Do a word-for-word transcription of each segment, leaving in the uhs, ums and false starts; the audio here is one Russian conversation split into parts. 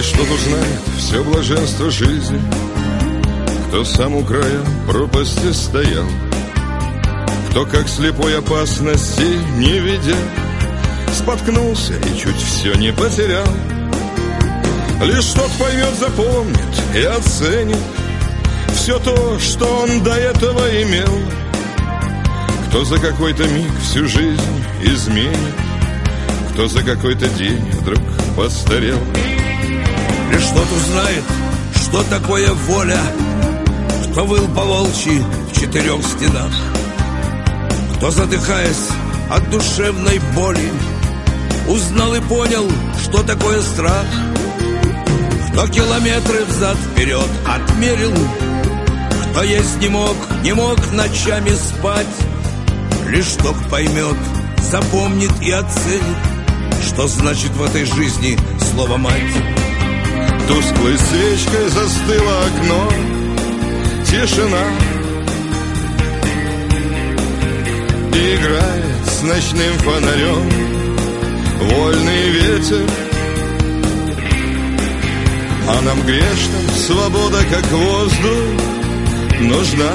Лишь тот узнает все блаженство жизни, кто сам у края пропасти стоял, кто, как слепой, опасности не видя, споткнулся и чуть все не потерял. Лишь тот поймет, запомнит и оценит все то, что он до этого имел, кто за какой-то миг всю жизнь изменит, кто за какой-то день вдруг постарел. Лишь тот узнает, что такое воля, кто выл по волчьи в четырех стенах, кто, задыхаясь от душевной боли, узнал и понял, что такое страх, кто километры взад-вперед отмерил, кто есть не мог, не мог ночами спать. Лишь тот поймет, запомнит и оценит, что значит в этой жизни слово «мать». Тусклой свечкой застыло окно, тишина, и играет с ночным фонарем вольный ветер. А нам грешным свобода, как воздух, нужна.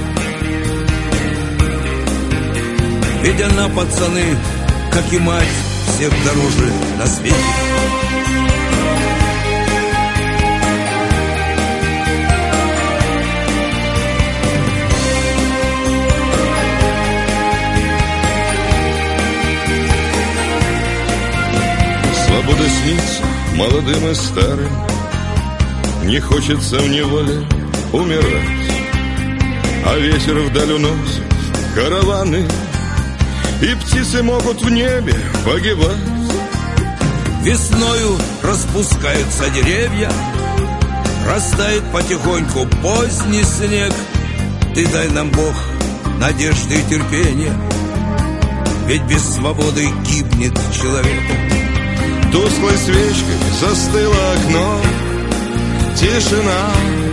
Ведь она, пацаны, как и мать, всех дороже на свете. Свобода снится молодым и старым, не хочется в неволе умирать, а ветер вдаль уносит караваны, и птицы могут в небе погибать. Весною распускаются деревья, растает потихоньку поздний снег. Ты дай нам, Бог, надежды и терпения, ведь без свободы гибнет человек. Тусклой свечкой застыло окно, тишина,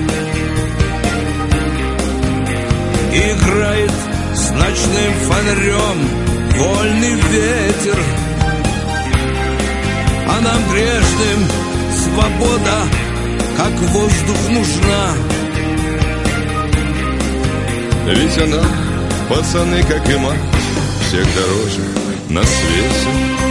играет с ночным фонарем вольный ветер. А нам грешным свобода, как воздух, нужна. Ведь она, пацаны, как и мать, всех дороже на свете.